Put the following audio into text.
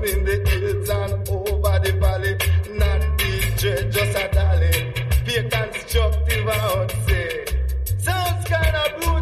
down in the hills and over the valley. Not DJ, just a dolly. Be constructive, I would say. Sounds kinda brutal.